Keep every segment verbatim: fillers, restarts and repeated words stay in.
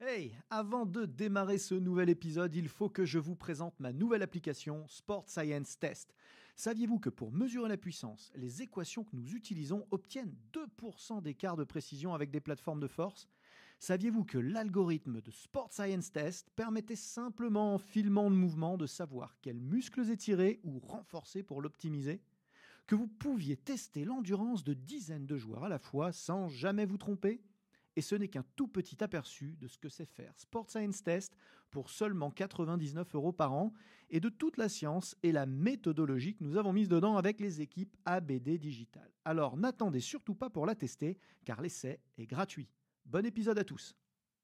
Hey, avant de démarrer ce nouvel épisode, il faut que je vous présente ma nouvelle application Sport Science Test. Saviez-vous que pour mesurer la puissance, les équations que nous utilisons obtiennent deux pour cent d'écart de précision avec des plateformes de force ? Saviez-vous que l'algorithme de Sport Science Test permettait simplement en filmant le mouvement de savoir quels muscles étirer ou renforcer pour l'optimiser ? Que vous pouviez tester l'endurance de dizaines de joueurs à la fois sans jamais vous tromper ? Et ce n'est qu'un tout petit aperçu de ce que c'est faire Sport Science Test pour seulement quatre-vingt-dix-neuf euros par an et de toute la science et la méthodologie que nous avons mise dedans avec les équipes A B D Digital. Alors n'attendez surtout pas pour la tester car l'essai est gratuit. Bon épisode à tous.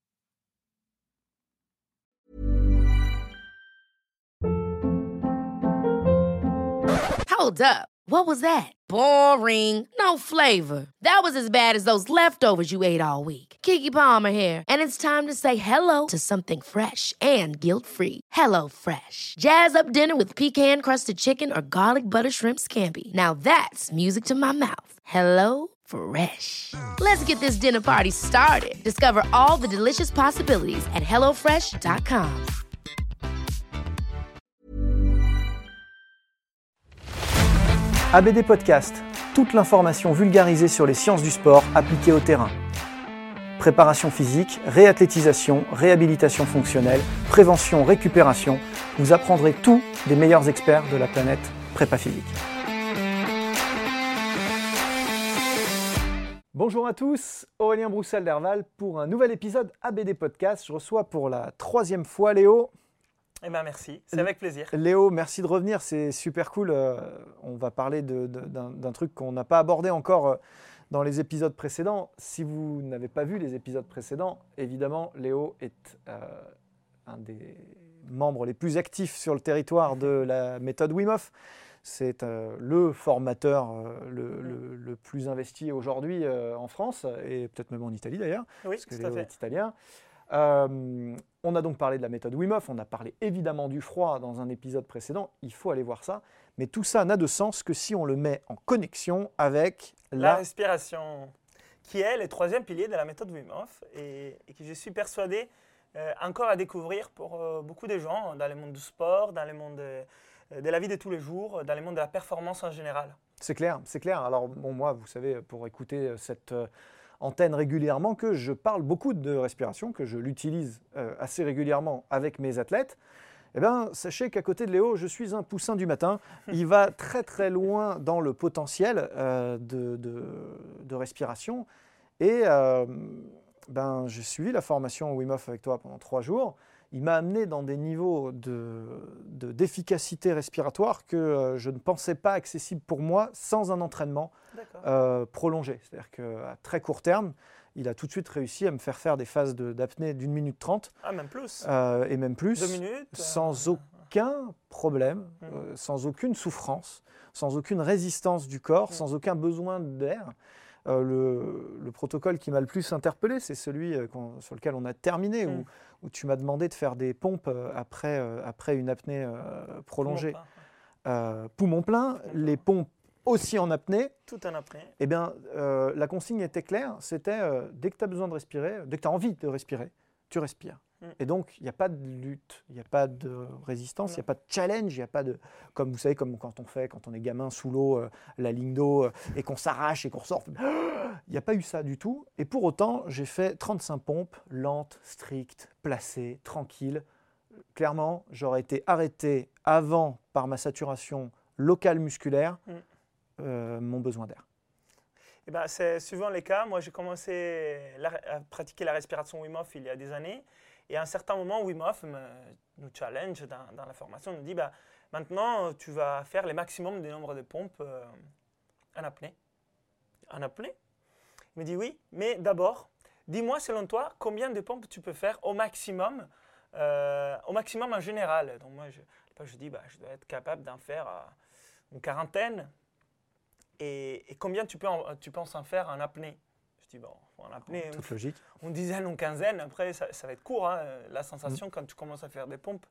Hold up. What was that? Boring. No flavor. That was as bad as those leftovers you ate all week. Keke Palmer here, and it's time to say hello to something fresh and guilt-free. Hello Fresh. Jazz up dinner with pecan-crusted chicken or garlic butter shrimp scampi. Now that's music to my mouth. Hello Fresh. Let's get this dinner party started. Discover all the delicious possibilities at hello fresh dot com. A B D Podcast, toute l'information vulgarisée sur les sciences du sport appliquées au terrain. Préparation physique, réathlétisation, réhabilitation fonctionnelle, prévention, récupération, vous apprendrez tout des meilleurs experts de la planète prépa physique. Bonjour à tous, Aurélien Broussel d'Herval pour un nouvel épisode A B D Podcast. Je reçois pour la troisième fois Léo. Eh bien merci, c'est avec plaisir. Léo, merci de revenir, c'est super cool. Euh, on va parler de, de, d'un, d'un truc qu'on n'a pas abordé encore euh, dans les épisodes précédents. Si vous n'avez pas vu les épisodes précédents, évidemment, Léo est euh, un des membres les plus actifs sur le territoire de la méthode Wim Hof. C'est euh, le formateur euh, le, le, le plus investi aujourd'hui euh, en France, et peut-être même en Italie d'ailleurs, Oui, parce que tout Léo à fait. est italien. Euh, on a donc parlé de la méthode Wim Hof, on a parlé évidemment du froid dans un épisode précédent, il faut aller voir ça, mais tout ça n'a de sens que si on le met en connexion avec La la... respiration, qui est le troisième pilier de la méthode Wim Hof et, et que je suis persuadé euh, encore à découvrir pour euh, beaucoup de gens dans le monde du sport, dans le monde de, de la vie de tous les jours, dans le monde de la performance en général. C'est clair, c'est clair. Alors bon, moi, vous savez, pour écouter cette euh, antenne régulièrement, que je parle beaucoup de respiration, que je l'utilise euh, assez régulièrement avec mes athlètes. Eh bien, sachez qu'à côté de Léo, je suis un poussin du matin. Il va très très loin dans le potentiel euh, de, de, de respiration. Et euh, ben, j'ai suivi la formation Wim Hof avec toi pendant trois jours. Il m'a amené dans des niveaux de, de, d'efficacité respiratoire que euh, je ne pensais pas accessibles pour moi sans un entraînement euh, prolongé. C'est-à-dire qu'à très court terme, il a tout de suite réussi à me faire faire des phases de, d'apnée d'une minute trente. Ah, même plus. Euh, et même plus. Deux minutes. Sans euh... aucun problème, Mmh. euh, sans aucune souffrance, sans aucune résistance du corps, mmh. sans aucun besoin d'air. Euh, le, le protocole qui m'a le plus interpellé, c'est celui euh, sur lequel on a terminé, mmh. où, où tu m'as demandé de faire des pompes euh, après, euh, après une apnée euh, prolongée. Poumon plein. Euh, poumon plein, poumon les pompes aussi en apnée. Tout en apnée. Eh bien, euh, la consigne était claire, c'était euh, dès que tu as besoin de respirer, dès que tu as envie de respirer, tu respires. Mm. Et donc, il n'y a pas de lutte, il n'y a pas de résistance, il n'y a pas de challenge, il n'y a pas de... Comme vous savez, comme quand on fait, quand on est gamin sous l'eau, euh, la ligne d'eau, euh, et qu'on s'arrache et qu'on ressort. Il n'y a pas eu ça du tout. Et pour autant, j'ai fait trente-cinq pompes, lentes, strictes, placées, tranquilles. Clairement, j'aurais été arrêté avant par ma saturation locale musculaire, mm. euh, mon besoin d'air. Eh ben, c'est souvent le cas. Moi, j'ai commencé la, à pratiquer la respiration Wim Hof il y a des années. Et à un certain moment, Wim Hof me, nous challenge dans, dans la formation, nous dit bah, maintenant, tu vas faire le maximum du nombre de pompes euh, en apnée. En apnée Il me dit oui, mais d'abord, dis-moi selon toi, combien de pompes tu peux faire au maximum, euh, au maximum en général. Donc moi, je, je dis bah, je dois être capable d'en faire euh, une quarantaine. Et, et combien tu, peux en, tu penses en faire en apnée? Je dis, bon, en apnée, toute une, logique. Une dizaine, une quinzaine, après ça, ça va être court, hein, la sensation mmh. quand tu commences à faire des pompes.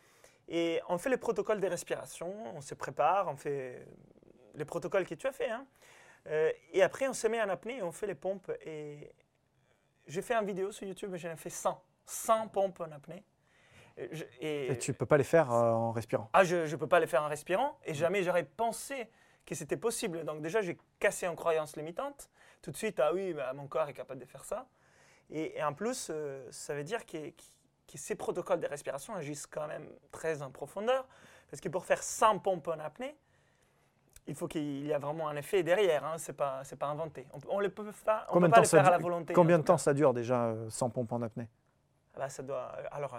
Et on fait les protocoles de respiration, on se prépare, on fait les protocoles que tu as fait. Hein. Euh, et après, on se met en apnée et on fait les pompes. Et j'ai fait une vidéo sur YouTube, j'en ai fait cent. sans pompe en apnée. Et, je, et, et tu ne peux pas les faire euh, en respirant. Ah, je ne peux pas les faire en respirant et jamais j'aurais pensé que c'était possible. Donc déjà, j'ai cassé une croyance limitante. Tout de suite, ah oui, bah, mon corps est capable de faire ça. Et, et en plus, euh, ça veut dire que, que ces protocoles de respiration agissent quand même très en profondeur. Parce que pour faire sans pompe en apnée, il faut qu'il y ait vraiment un effet derrière. Hein. Ce n'est pas, c'est pas inventé. On ne peut pas, on peut pas le faire à la volonté. Combien de temps ça dure déjà euh, sans pompe en apnée? Ah bah, ça doit, alors,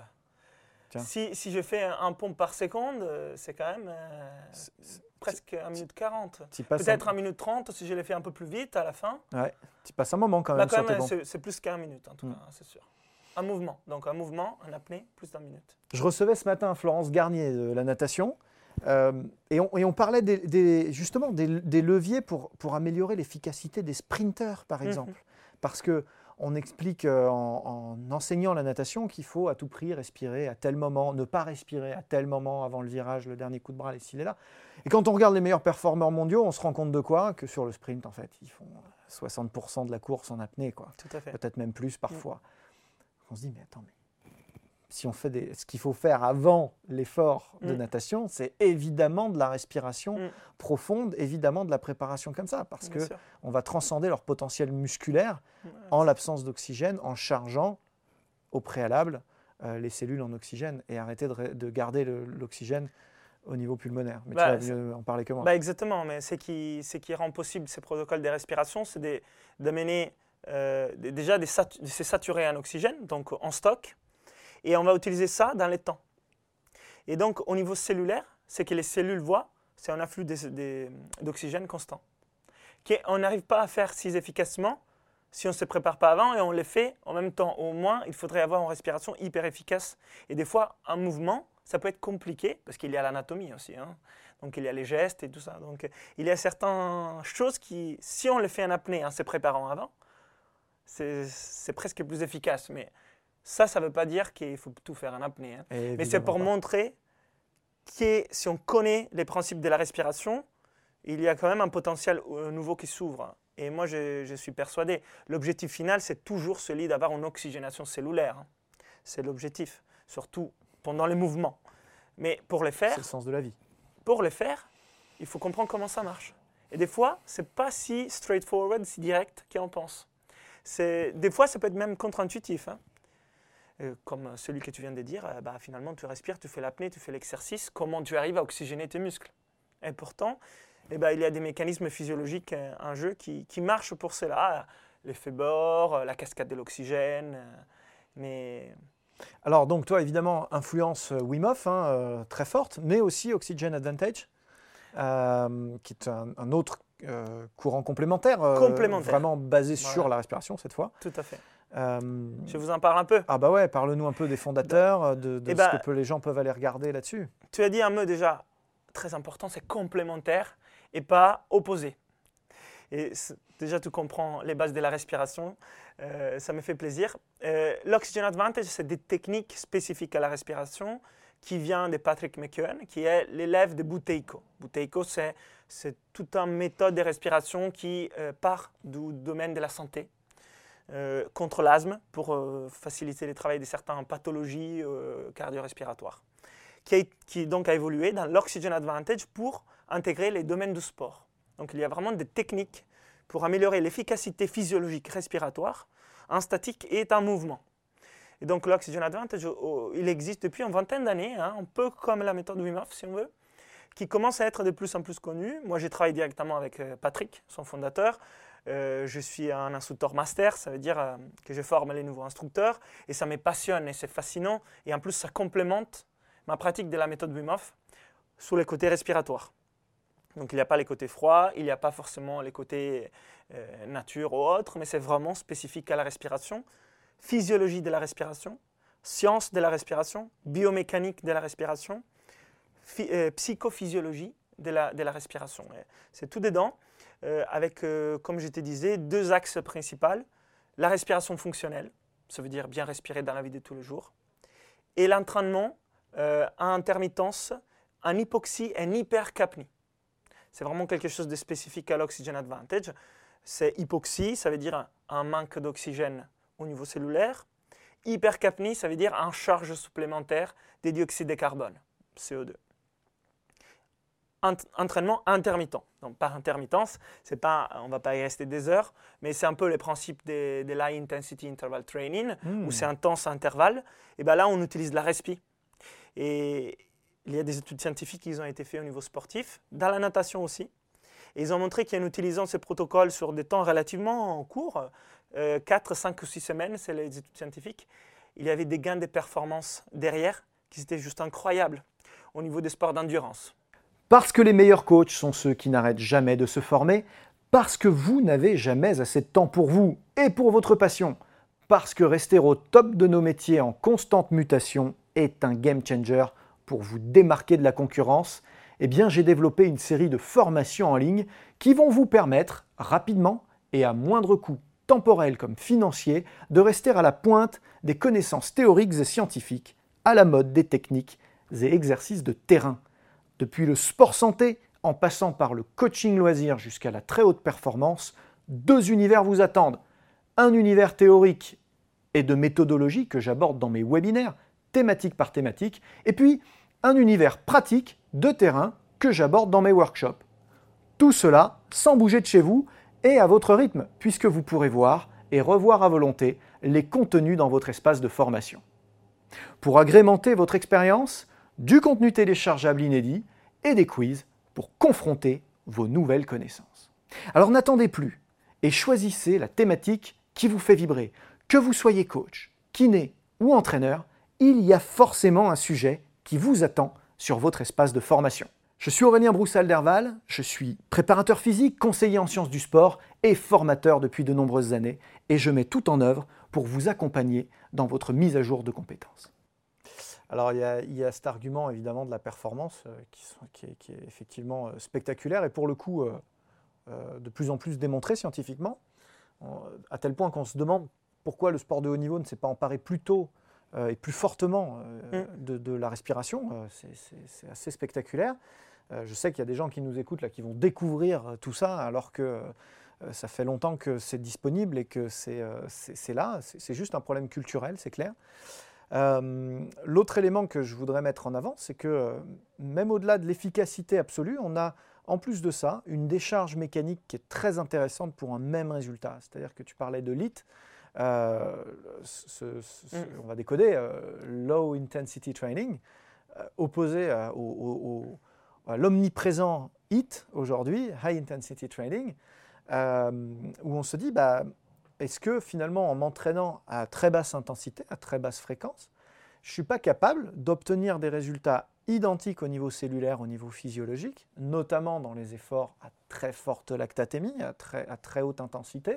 si, si je fais un, un pompe par seconde, c'est quand même euh, c'est, c'est, presque une minute quarante. Peut-être un... une minute trente si je l'ai fait un peu plus vite à la fin. Ouais, tu passes un moment quand même. Bah, quand même c'est, c'est plus qu'une minute en tout mm. cas, c'est sûr. Un mouvement, donc un mouvement, un apnée, plus d'une minute. Je recevais ce matin Florence Garnier de la natation euh, et, on, et on parlait des, des, justement des, des leviers pour, pour améliorer l'efficacité des sprinteurs par exemple. Mm-hmm. Parce que on explique euh, en, en enseignant la natation qu'il faut à tout prix respirer à tel moment, ne pas respirer à tel moment avant le virage, le dernier coup de bras, s'il est là. Et quand on regarde les meilleurs performeurs mondiaux, on se rend compte de quoi? Que sur le sprint, en fait, ils font soixante pour cent de la course en apnée, quoi. Tout à fait. Peut-être même plus parfois. Mmh. On se dit, mais attends, mais si on fait des... ce qu'il faut faire avant l'effort de mmh. natation, c'est évidemment de la respiration mmh. profonde, évidemment de la préparation comme ça, parce qu'on va transcender leur potentiel musculaire mmh. en l'absence d'oxygène, en chargeant au préalable euh, les cellules en oxygène et arrêter de, de garder le, l'oxygène au niveau pulmonaire. Mais bah, tu vas mieux en parler que moi. Bah exactement, mais ce qui, ce qui rend possible ces protocoles de respiration, c'est de, d'amener, euh, déjà de, sat- de se saturer en oxygène, donc en stock, et on va utiliser ça dans les temps. Et donc, au niveau cellulaire, ce que les cellules voient, c'est un afflux de, de, d'oxygène constant. On n'arrive pas à faire si efficacement si on ne se prépare pas avant et on le fait en même temps. Au moins, il faudrait avoir une respiration hyper efficace. Et des fois, un mouvement, ça peut être compliqué, parce qu'il y a l'anatomie aussi. Hein. Donc, il y a les gestes et tout ça. Donc, il y a certaines choses qui, si on les fait en apnée en se préparant avant, c'est, c'est presque plus efficace. Mais ça, ça ne veut pas dire qu'il faut tout faire en apnée. Hein. Mais c'est pour pas. montrer que si on connaît les principes de la respiration, il y a quand même un potentiel nouveau qui s'ouvre. Et moi, je, je suis persuadé, l'objectif final, c'est toujours celui d'avoir une oxygénation cellulaire. Hein. C'est l'objectif, surtout pendant les mouvements. Mais pour les faire, c'est le sens de la vie. Pour les faire, il faut comprendre comment ça marche. Et des fois, ce n'est pas si straightforward, si direct qu'on pense. C'est, des fois, ça peut être même contre-intuitif. Hein. Euh, comme celui que tu viens de dire, euh, bah, finalement, tu respires, tu fais l'apnée, tu fais l'exercice. Comment tu arrives à oxygéner tes muscles? Et pourtant, eh ben, il y a des mécanismes physiologiques en jeu qui, qui marchent pour cela. L'effet Bohr, la cascade de l'oxygène. Mais... Alors, donc, toi, évidemment, influence Wim Hof, hein, euh, très forte, mais aussi Oxygen Advantage, euh, qui est un, un autre euh, courant complémentaire, euh, complémentaire, vraiment basé voilà. sur la respiration cette fois. Tout à fait. Euh, Je vous en parle un peu. Ah bah ouais, parle-nous un peu des fondateurs, de, de ce bah, que les gens peuvent aller regarder là-dessus. Tu as dit un mot déjà très important, c'est complémentaire et pas opposé. Et déjà, tu comprends les bases de la respiration, euh, ça me fait plaisir. Euh, L'Oxygen Advantage, c'est des techniques spécifiques à la respiration qui vient de Patrick McKeown, qui est l'élève de Buteyko. Buteyko, c'est, c'est toute une méthode de respiration qui euh, part du domaine de la santé. Euh, contre l'asthme pour euh, faciliter le travail de certaines pathologies euh, cardio-respiratoires, qui, a, qui donc a évolué dans l'Oxygen Advantage pour intégrer les domaines du sport. Donc il y a vraiment des techniques pour améliorer l'efficacité physiologique respiratoire en statique et en mouvement. Et donc l'Oxygen Advantage, oh, il existe depuis une vingtaine d'années, hein, un peu comme la méthode Wim Hof si on veut, qui commence à être de plus en plus connue. Moi j'ai travaillé directement avec euh, Patrick, son fondateur. Euh, je suis un instructeur master, ça veut dire euh, que je forme les nouveaux instructeurs et ça me passionne et c'est fascinant et en plus ça complémente ma pratique de la méthode Wim Hof sur les côtés respiratoires. Donc il n'y a pas les côtés froids, il n'y a pas forcément les côtés euh, nature ou autres, mais c'est vraiment spécifique à la respiration, physiologie de la respiration, science de la respiration, biomécanique de la respiration, euh, psychophysiologie de la, de la respiration. Et c'est tout dedans. Euh, avec, euh, comme je te disais, deux axes principaux. La respiration fonctionnelle, ça veut dire bien respirer dans la vie de tous les jours, et l'entraînement euh, à intermittence, en hypoxie et en hypercapnie. C'est vraiment quelque chose de spécifique à l'Oxygen Advantage. C'est hypoxie, ça veut dire un, un manque d'oxygène au niveau cellulaire, Hypercapnie, ça veut dire en charge supplémentaire des dioxydes de carbone, C O deux. Entraînement intermittent. Donc par intermittence, c'est pas, on ne va pas y rester des heures, mais c'est un peu le principe des, des High Intensity Interval Training, mmh. où c'est intense à intervalle. Et bien là, on utilise la respi. Et il y a des études scientifiques qui ont été faites au niveau sportif, dans la natation aussi. Et ils ont montré qu'en utilisant ces protocoles sur des temps relativement courts, euh, quatre, cinq ou six semaines, c'est les études scientifiques, il y avait des gains de performance derrière qui étaient juste incroyables au niveau des sports d'endurance. Parce que les meilleurs coachs sont ceux qui n'arrêtent jamais de se former, parce que vous n'avez jamais assez de temps pour vous et pour votre passion, parce que rester au top de nos métiers en constante mutation est un game changer pour vous démarquer de la concurrence, eh bien j'ai développé une série de formations en ligne qui vont vous permettre rapidement et à moindre coût temporel comme financier de rester à la pointe des connaissances théoriques et scientifiques, à la mode des techniques et exercices de terrain. Depuis le sport santé, en passant par le coaching loisir jusqu'à la très haute performance, deux univers vous attendent. Un univers théorique et de méthodologie que j'aborde dans mes webinaires, thématique par thématique, et puis un univers pratique de terrain que j'aborde dans mes workshops. Tout cela sans bouger de chez vous et à votre rythme, puisque vous pourrez voir et revoir à volonté les contenus dans votre espace de formation. Pour agrémenter votre expérience, du contenu téléchargeable inédit et des quiz pour confronter vos nouvelles connaissances. Alors n'attendez plus et choisissez la thématique qui vous fait vibrer. Que vous soyez coach, kiné ou entraîneur, il y a forcément un sujet qui vous attend sur votre espace de formation. Je suis Aurélien Broussal-Derval, je suis préparateur physique, conseiller en sciences du sport et formateur depuis de nombreuses années et je mets tout en œuvre pour vous accompagner dans votre mise à jour de compétences. Alors il y, a, il y a cet argument évidemment de la performance euh, qui, sont, qui, est, qui est effectivement euh, spectaculaire et pour le coup euh, euh, de plus en plus démontré scientifiquement, euh, à tel point qu'on se demande pourquoi le sport de haut niveau ne s'est pas emparé plus tôt euh, et plus fortement euh, mm. de, de la respiration. Euh, c'est, c'est, c'est assez spectaculaire. Euh, je sais qu'il y a des gens qui nous écoutent là qui vont découvrir euh, tout ça alors que euh, ça fait longtemps que c'est disponible et que c'est, euh, c'est, c'est là. C'est, c'est juste un problème culturel, c'est clair. Euh, l'autre élément que je voudrais mettre en avant, c'est que euh, même au-delà de l'efficacité absolue, on a en plus de ça une décharge mécanique qui est très intéressante pour un même résultat. C'est-à-dire que tu parlais de L I T, euh, ce, ce, mm. on va décoder, euh, Low Intensity Training, euh, opposé à, au, au, au, à l'omniprésent H I T aujourd'hui, High Intensity Training, euh, où on se dit, bah, est-ce que finalement, en m'entraînant à très basse intensité, à très basse fréquence, je ne suis pas capable d'obtenir des résultats identiques au niveau cellulaire, au niveau physiologique, notamment dans les efforts à très forte lactatémie, à très, à très haute intensité,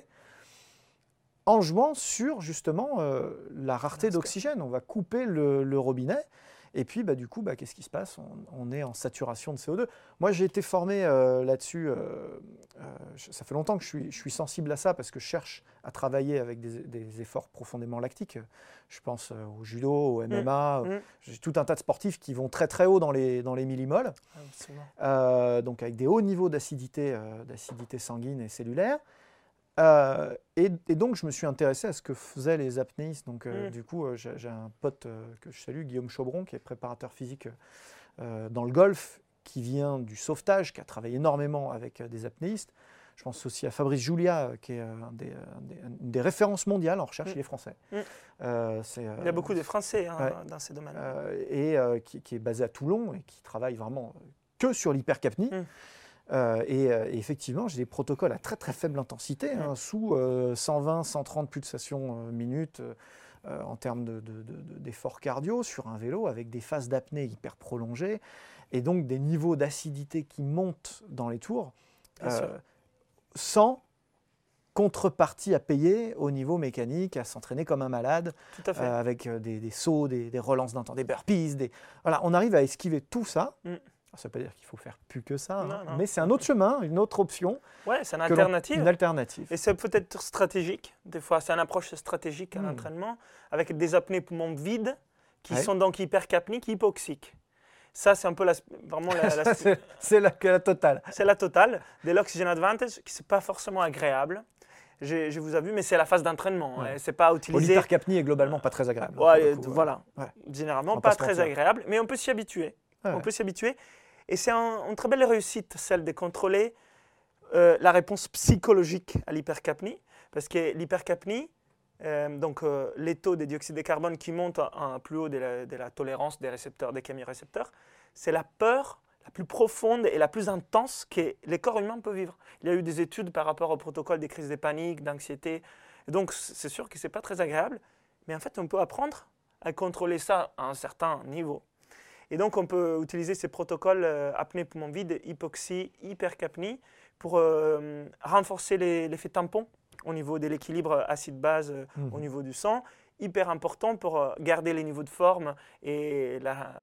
en jouant sur justement euh, la rareté d'oxygène. On va couper le, le robinet. Et puis, bah, du coup, bah, qu'est-ce qui se passe ? on, on est en saturation de C O deux. Moi, j'ai été formé euh, là-dessus. Euh, euh, ça fait longtemps que je suis, je suis sensible à ça parce que je cherche à travailler avec des, des efforts profondément lactiques. Je pense euh, au judo, au M M A. Mmh. J'ai tout un tas de sportifs qui vont très très haut dans les, dans les millimoles. Euh, donc, avec des hauts niveaux d'acidité, euh, d'acidité sanguine et cellulaire. Euh, et, et donc, je me suis intéressé à ce que faisaient les apnéistes. Donc, euh, mmh. du coup, euh, j'ai, j'ai un pote euh, que je salue, Guillaume Chaubron, qui est préparateur physique euh, dans le golf, qui vient du sauvetage, qui a travaillé énormément avec euh, des apnéistes. Je pense aussi à Fabrice Julia, euh, qui est euh, un des, un des, une des références mondiales en recherche, mmh. il est français. Mmh. Euh, c'est, euh, il y a beaucoup de Français hein, ouais, dans ces domaines. Euh, et euh, qui, qui est basé à Toulon et qui travaille vraiment que sur l'hypercapnie. Mmh. Euh, et, et effectivement, j'ai des protocoles à très très faible intensité, hein, sous euh, cent vingt, cent trente pulsations euh, minutes euh, en termes de, de, de, d'efforts cardio sur un vélo avec des phases d'apnée hyper prolongées et donc des niveaux d'acidité qui montent dans les tours euh, sans contrepartie à payer au niveau mécanique, à s'entraîner comme un malade, tout à fait. Euh, avec des, des sauts, des, des relances d'un temps, des burpees. Des... Voilà, on arrive à esquiver tout ça. Mm. Ça ne veut pas dire qu'il faut faire plus que ça, non, hein, non. mais c'est un autre chemin, une autre option. Oui, c'est une alternative. Une alternative. Et c'est peut-être stratégique. Des fois, c'est une approche stratégique à mmh. l'entraînement, avec des apnées poumons vides, qui ouais. sont donc hypercapniques, hypoxiques. Ça, c'est un peu la, vraiment la... la c'est, c'est la, la totale. C'est la totale de l'oxygen advantage, qui n'est pas forcément agréable. je, je vous ai vu, mais c'est la phase d'entraînement. Ouais. Hein, c'est pas utilisé. L'hypercapnie est globalement pas très agréable. Ouais, Hein, coup, voilà. Ouais. Généralement, pas pas se très mentir. agréable, mais on peut s'y habituer. Ouais, on ouais. peut s'y habituer. Et c'est un, une très belle réussite, celle de contrôler euh, la réponse psychologique à l'hypercapnie. Parce que l'hypercapnie, euh, donc euh, les taux de dioxyde de carbone qui montent à un plus haut de la, de la tolérance des récepteurs, des chémorécepteurs, c'est la peur la plus profonde et la plus intense que les corps humains peuvent vivre. Il y a eu des études par rapport au protocole des crises de panique, d'anxiété. Et donc, c'est sûr que ce n'est pas très agréable, mais en fait, on peut apprendre à contrôler ça à un certain niveau. Et donc, on peut utiliser ces protocoles euh, apnée poumon vide, hypoxie, hypercapnie pour euh, renforcer les, l'effet tampon au niveau de l'équilibre acide-base euh, Mmh. au niveau du sang. Hyper important pour euh, garder les niveaux de forme et la,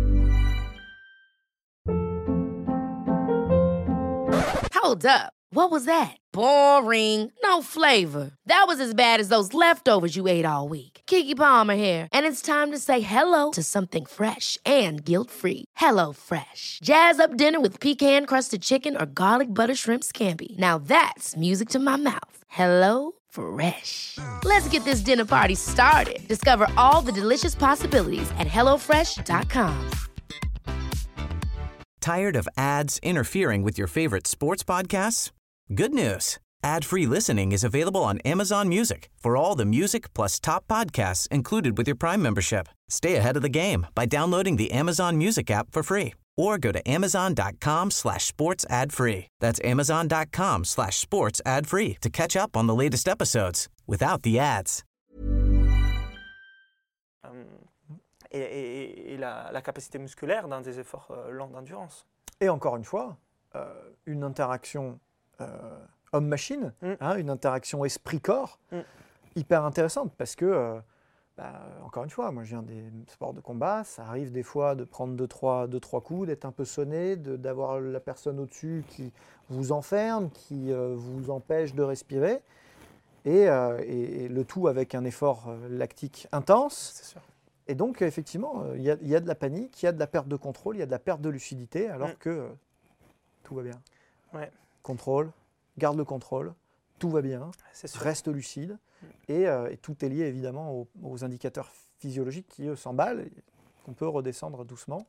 Hold up. What was that? Boring. No flavor. That was as bad as those leftovers you ate all week. Keke Palmer here, and it's time to say hello to something fresh and guilt-free. Hello Fresh. Jazz up dinner with pecan-crusted chicken or garlic butter shrimp scampi. Now that's music to my mouth. Hello Fresh. Let's get this dinner party started. Discover all the delicious possibilities at hello fresh dot com. Tired of ads interfering with your favorite sports podcasts? Good news. Ad-free listening is available on Amazon Music for all the music plus top podcasts included with your Prime membership. Stay ahead of the game by downloading the Amazon Music app for free or go to amazon.com slash sports ad free. That's amazon.com slash sports ad free to catch up on the latest episodes without the ads. et, et, et la, la capacité musculaire dans des efforts euh, longs d'endurance. Et encore une fois, euh, une interaction euh, homme-machine, Mm. hein, une interaction esprit-corps, Mm. hyper intéressante parce que, euh, bah, encore une fois, moi je viens des sports de combat, ça arrive des fois de prendre deux, trois, deux, trois coups, d'être un peu sonné, de, d'avoir la personne au-dessus qui vous enferme, qui euh, vous empêche de respirer, et, euh, et, et le tout avec un effort euh, lactique intense. C'est sûr. Et donc, effectivement, il y, y a de la panique, il y a de la perte de contrôle, il y a de la perte de lucidité, alors Mm. que euh, tout va bien. Ouais. Contrôle, garde le contrôle, tout va bien, C'est sûr. reste lucide, et, euh, et tout est lié évidemment aux, aux indicateurs physiologiques qui, eux, s'emballent, et qu'on peut redescendre doucement.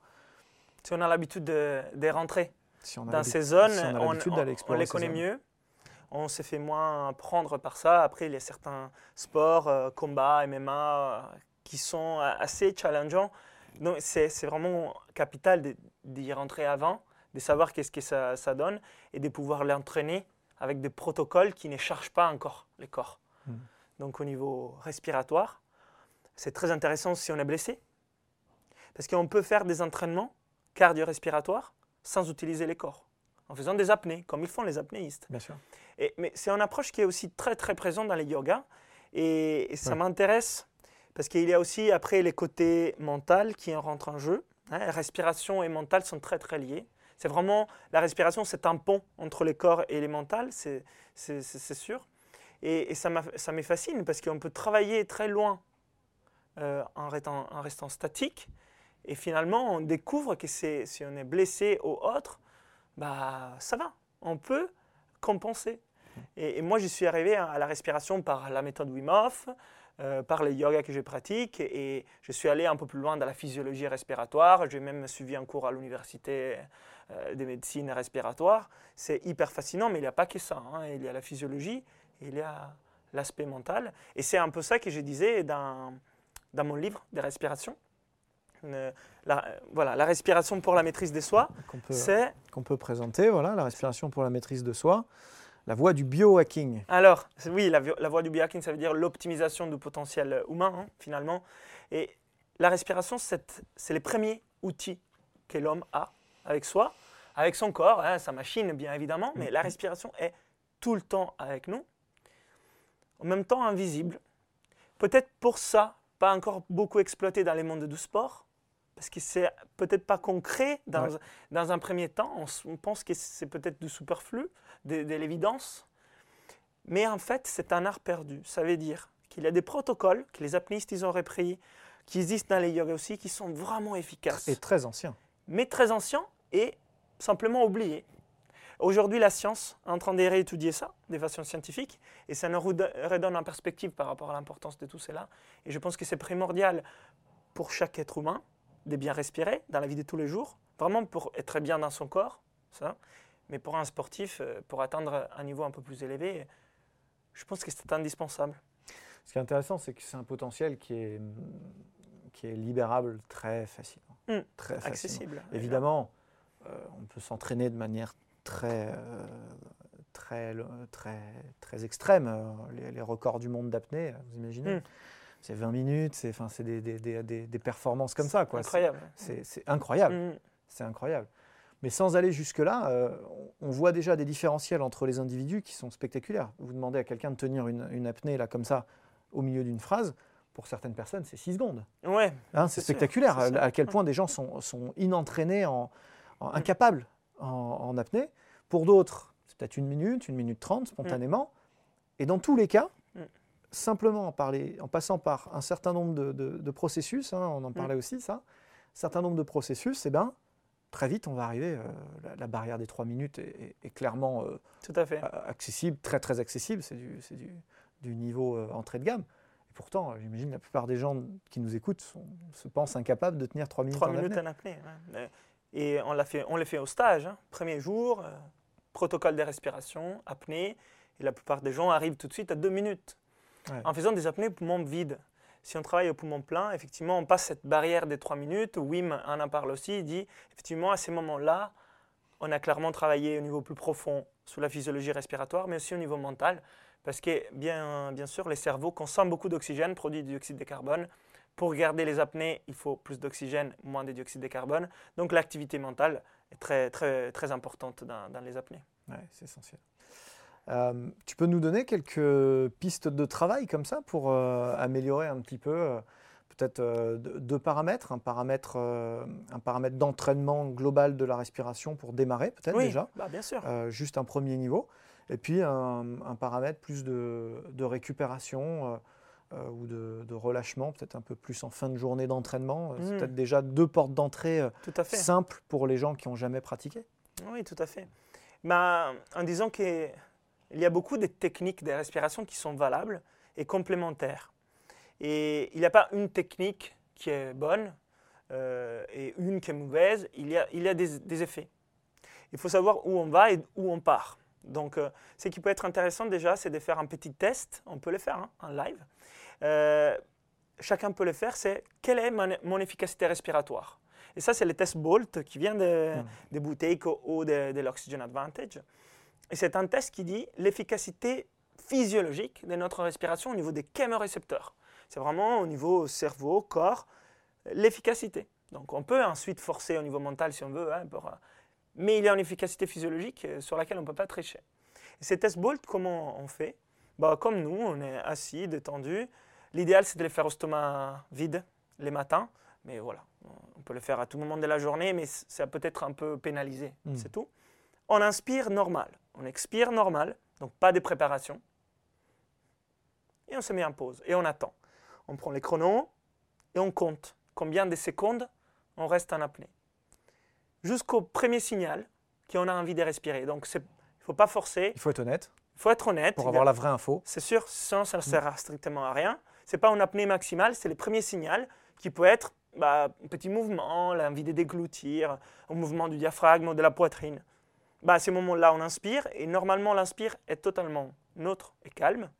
Si on a l'habitude de, de rentrer Si on a dans l'habi- ces zones, si on a on, l'habitude on- d'aller on explorer les ces connaît zones. mieux. On se fait moins prendre par ça. Après, il y a certains sports, euh, combat, M M A, euh, qui sont euh, assez challengeants. Donc, c'est, c'est vraiment capital de- d'y rentrer avant, de savoir qu'est-ce que ça, ça donne et de pouvoir l'entraîner avec des protocoles qui ne chargent pas encore les corps. Mm. Donc, au niveau respiratoire, c'est très intéressant si on est blessé. Parce qu'on peut faire des entraînements cardio-respiratoires sans utiliser les corps, en faisant des apnées, comme ils font les apnéistes. Bien sûr. Et, mais c'est une approche qui est aussi très très présente dans les yogas et, et ça Ouais. m'intéresse parce qu'il y a aussi après les côtés mentaux qui rentrent en jeu. Hein, respiration et mental sont très très liés. C'est vraiment, la respiration c'est un pont entre les corps et les mentales, c'est, c'est, c'est, c'est sûr. Et, et ça, m'a, ça me fascine parce qu'on peut travailler très loin euh, en, restant, en restant statique et finalement on découvre que c'est, si on est blessé ou autre, bah, ça va, on peut compenser. Et, et moi, je suis arrivé à la respiration par la méthode Wim Hof, euh, par les yogas que je pratique, et je suis allé un peu plus loin dans la physiologie respiratoire. J'ai même suivi un cours à l'université euh, de médecine respiratoire. C'est hyper fascinant, mais il n'y a pas que ça. Hein. Il y a la physiologie, il y a l'aspect mental. Et c'est un peu ça que je disais dans, dans mon livre de respiration. Euh, la, voilà, la respiration pour la maîtrise de soi, Qu'on peut, c'est... qu'on peut présenter, voilà, la respiration pour la maîtrise de soi, la voie du biohacking. Alors, oui, la, la voie du biohacking, ça veut dire l'optimisation du potentiel humain, hein, finalement. Et la respiration, c'est, c'est les premiers outils que l'homme a avec soi, avec son corps, hein, sa machine, bien évidemment, mais la respiration est tout le temps avec nous, en même temps invisible. Peut-être pour ça, pas encore beaucoup exploité dans les mondes du sport, parce que c'est peut-être pas concret dans, Ouais. dans un premier temps. On, s- on pense que c'est peut-être du superflu, de, de l'évidence. Mais en fait, c'est un art perdu. Ça veut dire qu'il y a des protocoles que les apnéistes ils ont repris, qui existent dans les yogas aussi, qui sont vraiment efficaces. Et très ancien. Mais très anciens et simplement oubliés. Aujourd'hui, la science est en train de réétudier ça de façon scientifique et ça nous redonne en perspective par rapport à l'importance de tout cela. Et je pense que c'est primordial pour chaque être humain de bien respirer dans la vie de tous les jours, vraiment pour être bien dans son corps, ça. Mais pour un sportif, pour atteindre un niveau un peu plus élevé, je pense que c'est indispensable. Ce qui est intéressant, c'est que c'est un potentiel qui est, qui est libérable très facilement. Mmh, très facilement. Accessible. Évidemment, euh, on peut s'entraîner de manière très, euh, très, très, très extrême. Euh, les, les records du monde d'apnée, vous imaginez mmh. C'est vingt minutes, c'est, enfin, c'est des, des, des, des, des performances comme ça. Quoi. Incroyable. C'est, c'est, c'est incroyable. Mmh. C'est incroyable. Mais sans aller jusque-là, euh, on voit déjà des différentiels entre les individus qui sont spectaculaires. Vous demandez à quelqu'un de tenir une, une apnée là, comme ça au milieu d'une phrase, pour certaines personnes, c'est six secondes. Ouais, hein, c'est, c'est spectaculaire sûr, c'est à, à quel point des gens sont, sont inentraînés, en, en, incapables en, en apnée. Pour d'autres, c'est peut-être une minute, une minute trente, spontanément. Et dans tous les cas, mm. simplement en, parler, en passant par un certain nombre de, de, de processus, hein, on en parlait mm. aussi, ça, un certain nombre de processus, eh ben, très vite, on va arriver, euh, la, la barrière des trois minutes est, est, est clairement euh, Tout à fait. accessible, très très accessible, c'est du, c'est du, du niveau euh, entrée de gamme. Et pourtant, j'imagine la plupart des gens qui nous écoutent sont, se pensent incapables de tenir trois minutes en apnée. trois minutes en apnée. Ouais. Et on l'a fait, on l'a fait au stage, hein. Premier jour, euh, protocole de respiration, apnée, et la plupart des gens arrivent tout de suite à deux minutes. Ouais. En faisant des apnées poumons vides. Si on travaille au poumon plein, effectivement, on passe cette barrière des trois minutes. Wim en, en parle aussi, il dit, effectivement, à ces moments-là, on a clairement travaillé au niveau plus profond sur la physiologie respiratoire, mais aussi au niveau mental, parce que, bien, bien sûr, les cerveaux consomment beaucoup d'oxygène, produit du dioxyde de carbone. Pour garder les apnées, il faut plus d'oxygène, moins de dioxyde de carbone. Donc, l'activité mentale est très, très, très importante dans, dans les apnées. Oui, c'est essentiel. Euh, tu peux nous donner quelques pistes de travail comme ça pour euh, améliorer un petit peu, euh, peut-être euh, deux paramètres, un paramètre, euh, un paramètre d'entraînement global de la respiration pour démarrer peut-être oui, déjà, bah bien sûr. Euh, juste un premier niveau, et puis un, un paramètre plus de, de récupération euh, euh, ou de, de relâchement, peut-être un peu plus en fin de journée d'entraînement. C'est mmh. peut-être déjà deux portes d'entrée euh, simples pour les gens qui n'ont jamais pratiqué. Oui, tout à fait. Bah, en disant que il y a beaucoup de techniques de respiration qui sont valables et complémentaires. Et il n'y a pas une technique qui est bonne euh, et une qui est mauvaise. Il y a, il y a des, des effets. Il faut savoir où on va et où on part. Donc, euh, ce qui peut être intéressant déjà, c'est de faire un petit test. On peut le faire hein, en live. Euh, chacun peut le faire. C'est quelle est mon, mon efficacité respiratoire. Et ça, c'est le test BOLT qui vient de, mmh. de Buteyko ou de, de l'Oxygen Advantage. Et c'est un test qui dit l'efficacité physiologique de notre respiration au niveau des chémorécepteurs. C'est vraiment au niveau cerveau, corps, l'efficacité. Donc on peut ensuite forcer au niveau mental si on veut, hein, pour, mais il y a une efficacité physiologique sur laquelle on ne peut pas tricher. Et ces tests BOLT, comment on fait? Bah, comme nous, on est assis, détendu. L'idéal, c'est de les faire au stomac vide les matins. Mais voilà, on peut le faire à tout moment de la journée, mais ça peut être un peu pénalisé, mmh. c'est tout. On inspire normal, on expire normal, donc pas de préparation. Et on se met en pause et on attend. On prend les chronos et on compte combien de secondes on reste en apnée. Jusqu'au premier signal qu'on a envie de respirer. Donc il ne faut pas forcer. Il faut être honnête. Il faut être honnête. Pour avoir la vraie info. C'est sûr, sinon ça ne sert strictement à rien. Ce n'est pas une apnée maximale, c'est le premier signal qui peut être bah, un petit mouvement, l'envie de déglutir, un mouvement du diaphragme ou de la poitrine. Bah, à ces moments-là, on inspire et normalement, l'inspire est totalement neutre et calme.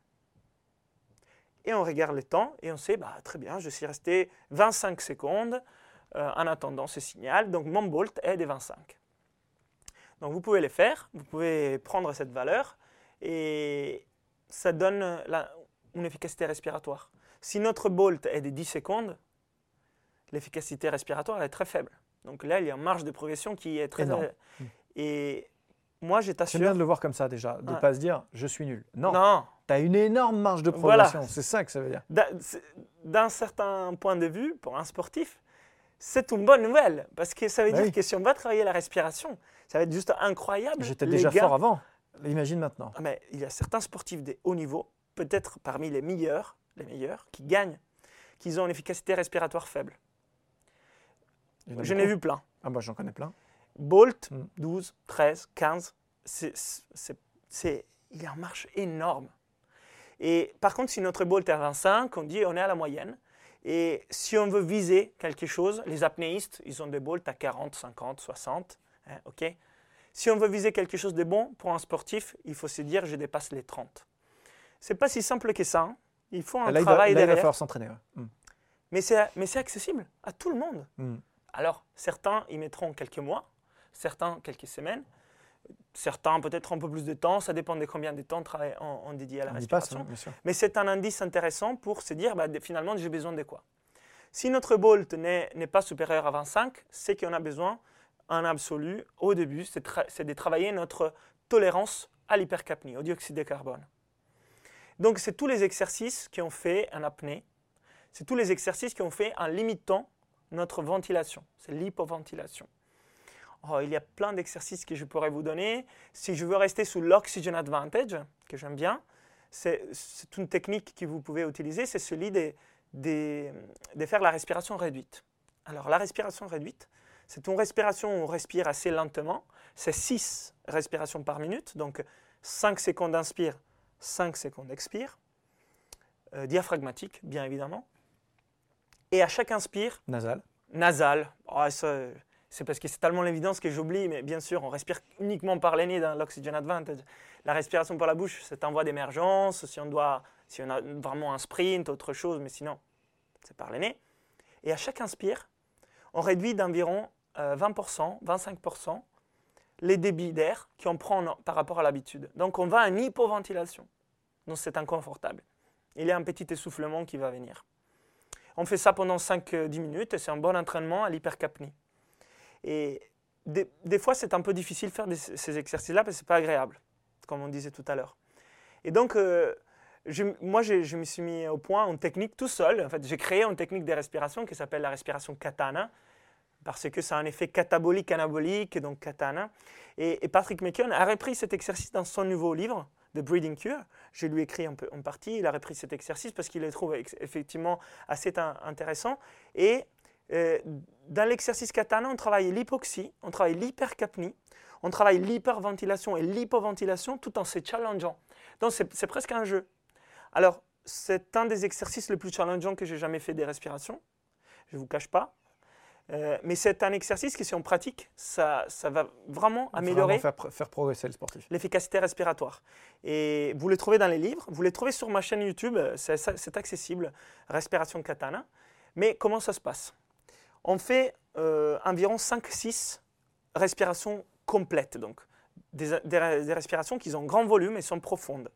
Et on regarde le temps et on sait, bah, très bien, je suis resté vingt-cinq secondes euh, en attendant ce signal. Donc, mon BOLT est de vingt-cinq. Donc, vous pouvez le faire, vous pouvez prendre cette valeur et ça donne la, une efficacité respiratoire. Si notre BOLT est de dix secondes, l'efficacité respiratoire est très faible. Donc là, il y a une marge de progression qui est très énorme. Et moi, je t'assure… C'est bien de le voir comme ça déjà, de ne ouais. pas se dire « je suis nul ». Non, non. tu as une énorme marge de progression, voilà. C'est ça que ça veut dire. D'un certain point de vue, pour un sportif, c'est une bonne nouvelle. Parce que ça veut bah dire oui. que si on va travailler la respiration, ça va être juste incroyable. J'étais déjà gars, fort avant, imagine maintenant. Mais il y a certains sportifs de haut niveau, peut-être parmi les meilleurs, les meilleurs, qui gagnent, qui ont une efficacité respiratoire faible. Je n'ai vu plein. Ah bah j'en connais plein. BOLT, douze, treize, quinze. c'est, c'est, c'est, il est en marche énorme. Et par contre, si notre Bolt est à vingt-cinq, on dit on est à la moyenne. Et si on veut viser quelque chose, les apnéistes, ils ont des Bolts à quarante, cinquante, soixante. Hein, okay. Si on veut viser quelque chose de bon pour un sportif, il faut se dire je dépasse les trente. Ce n'est pas si simple que ça. Hein. Il faut un là, travail il va, là, derrière. il va falloir s'entraîner. Ouais. Mm. Mais c'est, mais c'est accessible à tout le monde. Mm. Alors, certains y mettront quelques mois, certains quelques semaines, certains peut-être un peu plus de temps, ça dépend de combien de temps on travaille en, en dédié à la On respiration. passe, hein, bien sûr. Mais c'est un indice intéressant pour se dire, bah, finalement, j'ai besoin de quoi? Si notre Bolt n'est, n'est pas supérieur à vingt-cinq, c'est qu'on a besoin, en absolu, au début, c'est, tra- c'est de travailler notre tolérance à l'hypercapnie, au dioxyde de carbone. Donc, c'est tous les exercices qu'on fait en apnée, c'est tous les exercices qu'on fait en limitant notre ventilation, c'est l'hypoventilation. Oh, il y a plein d'exercices que je pourrais vous donner. Si je veux rester sous l'oxygen advantage, que j'aime bien, c'est, c'est une technique que vous pouvez utiliser, c'est celui de, de, de faire la respiration réduite. Alors, la respiration réduite, c'est une respiration où on respire assez lentement. C'est six respirations par minute, donc cinq secondes inspire, cinq secondes expire. Euh, diaphragmatique, bien évidemment. Et à chaque inspire, nasal. Nasal. Oh, ça, c'est parce que c'est tellement l'évidence que j'oublie, mais bien sûr, on respire uniquement par les nez dans l'oxygen advantage. La respiration par la bouche, c'est en voie d'émergence, si on doit, si on a vraiment un sprint, autre chose, mais sinon, c'est par les nez. Et à chaque inspire, on réduit d'environ euh, vingt pour cent, vingt-cinq pour cent les débits d'air qu'on prend par rapport à l'habitude. Donc, on va en hypoventilation. Donc, c'est inconfortable. Il y a un petit essoufflement qui va venir. On fait ça pendant cinq à dix minutes et c'est un bon entraînement à l'hypercapnie. Et des, des fois, c'est un peu difficile de faire des, ces exercices-là parce que ce n'est pas agréable, comme on disait tout à l'heure. Et donc, euh, je, moi, je, je me suis mis au point une technique tout seul. En fait, j'ai créé une technique de respiration qui s'appelle la respiration katana parce que ça a un effet catabolique, anabolique, donc katana. Et, et Patrick McKeown a repris cet exercice dans son nouveau livre, The Breathing Cure. Je lui ai écrit un peu, en partie, il a repris cet exercice parce qu'il le trouve effectivement assez intéressant. Et euh, dans l'exercice katana, on travaille l'hypoxie, on travaille l'hypercapnie, on travaille l'hyperventilation et l'hypoventilation tout en se challengeant. Donc c'est, c'est presque un jeu. Alors, c'est un des exercices les plus challengeants que j'ai jamais fait des respirations, je ne vous cache pas. Euh, mais c'est un exercice qui, si on pratique, ça, ça va vraiment améliorer vraiment faire, faire progresser le sportif. L'efficacité respiratoire. Et vous les trouvez dans les livres, vous les trouvez sur ma chaîne YouTube, c'est, c'est accessible, Respiration Katana. Mais comment ça se passe? On fait euh, environ cinq six respirations complètes, donc des, des, des respirations qui ont grand volume et sont profondes.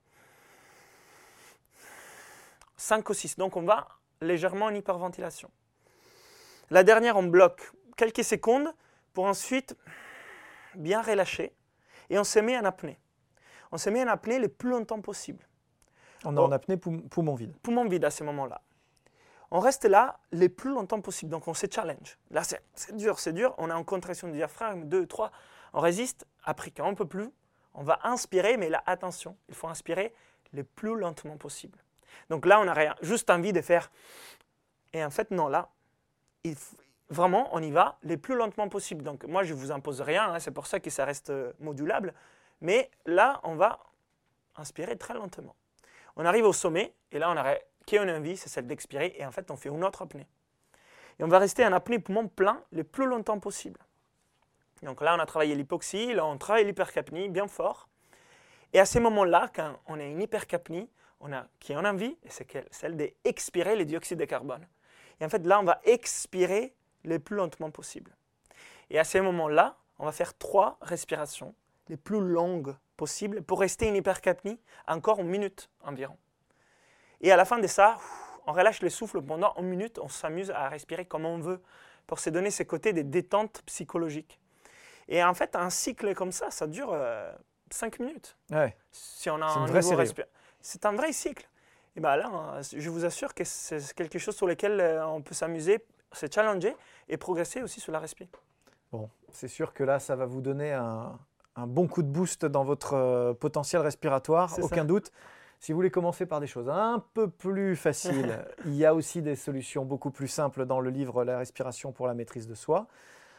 cinq ou six, donc on va légèrement en hyperventilation. La dernière, on bloque quelques secondes pour ensuite bien relâcher et on se met en apnée. On se met en apnée le plus longtemps possible. On est en apnée poum- poumon vide. Poumon vide à ce moment-là. On reste là le plus longtemps possible, donc on se challenge. Là, c'est, c'est dur, c'est dur. On est en contraction du diaphragme, deux, trois. On résiste. Après, quand on ne peut plus, on va inspirer, mais là, attention, il faut inspirer le plus lentement possible. Donc là, on a rien, juste envie de faire. Et en fait, non, là, il faut, vraiment, on y va le plus lentement possible. Donc moi, je ne vous impose rien, hein, c'est pour ça que ça reste modulable. Mais là, on va inspirer très lentement. On arrive au sommet, et là, on a qui on a envie, c'est celle d'expirer, et en fait, on fait une autre apnée. Et on va rester en apnée poumon plein le plus longtemps possible. Donc là, on a travaillé l'hypoxie, là, on travaille l'hypercapnie bien fort. Et à ces moments-là, quand on a une hypercapnie, on a qui on a envie, et c'est celle d'expirer le dioxyde de carbone. Et en fait, là, on va expirer le plus lentement possible. Et à ces moments-là, on va faire trois respirations les plus longues possibles pour rester en hypercapnie encore une minute environ. Et à la fin de ça, on relâche le souffle pendant une minute, on s'amuse à respirer comme on veut pour se donner ce côté de détente psychologique. Et en fait, un cycle comme ça, ça dure euh, cinq minutes. Ouais. Si on a c'est, un une niveau respira- c'est un vrai cycle. Et bien là, je vous assure que c'est quelque chose sur lequel on peut s'amuser, se challenger et progresser aussi sur la respiration. Bon, c'est sûr que là, ça va vous donner un, un bon coup de boost dans votre euh, potentiel respiratoire, C'est aucun ça. doute. Si vous voulez commencer par des choses un peu plus faciles, il y a aussi des solutions beaucoup plus simples dans le livre « La respiration pour la maîtrise de soi ».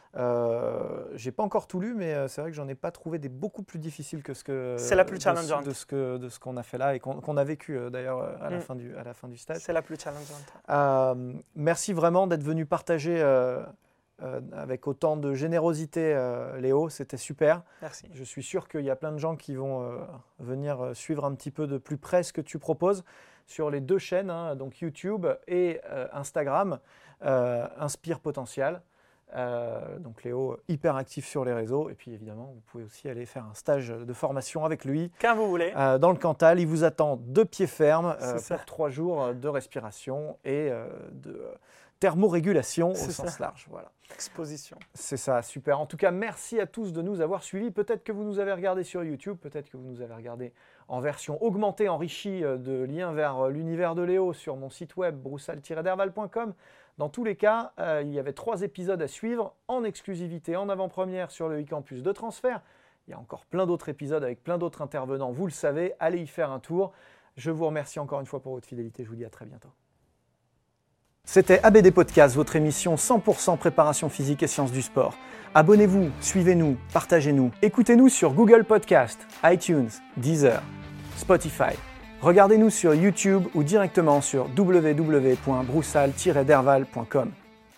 Euh, j'ai pas encore tout lu, mais euh, c'est vrai que j'en ai pas trouvé des beaucoup plus difficiles que ce que c'est la plus challengeante de, de ce que de ce qu'on a fait là et qu'on, qu'on a vécu euh, d'ailleurs à la mm. fin du à la fin du stage. C'est la plus challengeante. Euh, merci vraiment d'être venu partager euh, euh, avec autant de générosité, euh, Léo. C'était super. Merci. Je suis sûr qu'il y a plein de gens qui vont euh, venir suivre un petit peu de plus près ce que tu proposes sur les deux chaînes, hein, donc YouTube et euh, Instagram, euh, Inspire Potential. Euh, donc Léo, hyper actif sur les réseaux. Et puis évidemment, vous pouvez aussi aller faire un stage de formation avec lui. Quand vous voulez. Euh, dans le Cantal, il vous attend de pied ferme euh, pour trois jours de respiration et euh, de euh, thermorégulation C'est au ça. sens large. Voilà. Exposition. C'est ça, super. En tout cas, merci à tous de nous avoir suivis. Peut-être que vous nous avez regardé sur YouTube, peut-être que vous nous avez regardé en version augmentée, enrichie de liens vers l'univers de Léo sur mon site web broussal tiret derval point com. Dans tous les cas, euh, il y avait trois épisodes à suivre en exclusivité, en avant-première sur le e-campus de Transfert. Il y a encore plein d'autres épisodes avec plein d'autres intervenants, vous le savez. Allez y faire un tour. Je vous remercie encore une fois pour votre fidélité. Je vous dis à très bientôt. C'était A B D Podcast, votre émission cent pour cent préparation physique et sciences du sport. Abonnez-vous, suivez-nous, partagez-nous. Écoutez-nous sur Google Podcast, iTunes, Deezer, Spotify. Regardez-nous sur YouTube ou directement sur w w w point broussal tiret derval point com.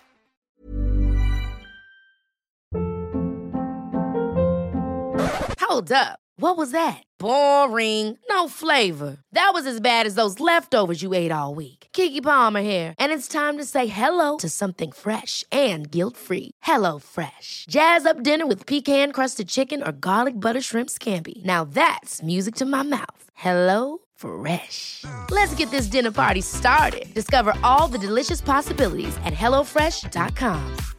Hold up. What was that? Boring. No flavor. That was as bad as those leftovers you ate all week. Keke Palmer here, and it's time to say hello to something fresh and guilt-free. Hello Fresh. Jazz up dinner with pecan-crusted chicken or garlic butter shrimp scampi. Now that's music to my mouth. Hello Fresh. Let's get this dinner party started. Discover all the delicious possibilities at hello fresh dot com.